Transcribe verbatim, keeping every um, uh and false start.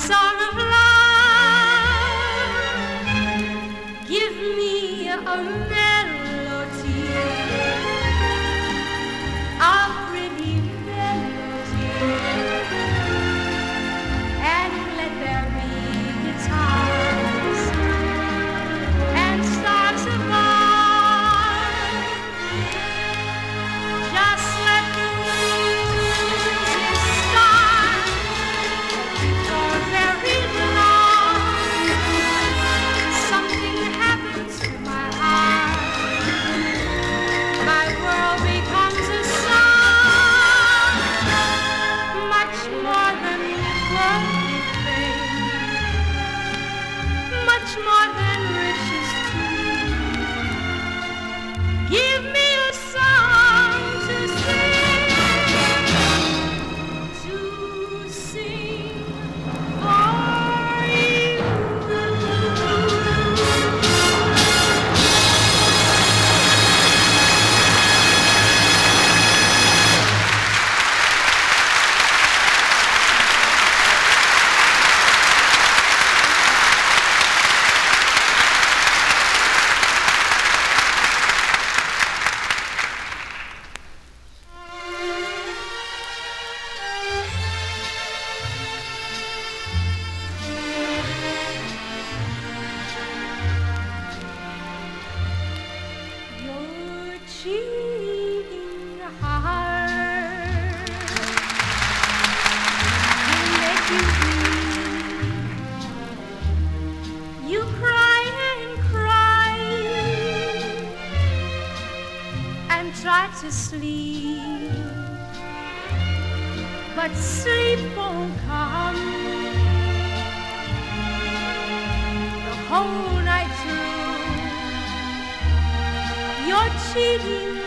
song of love. Give me a melody, a pretty melody, and let there be guitars and stars above. Just let the music start before very long. Something happens to my heart. My world becomes a song, much more than worldly fame, much more than riches too. Give me a song to sing, to sing for you. Your cheating heart will make you weep. You cry and cry and try to sleep, but sleep won't come the whole night through. You're cheating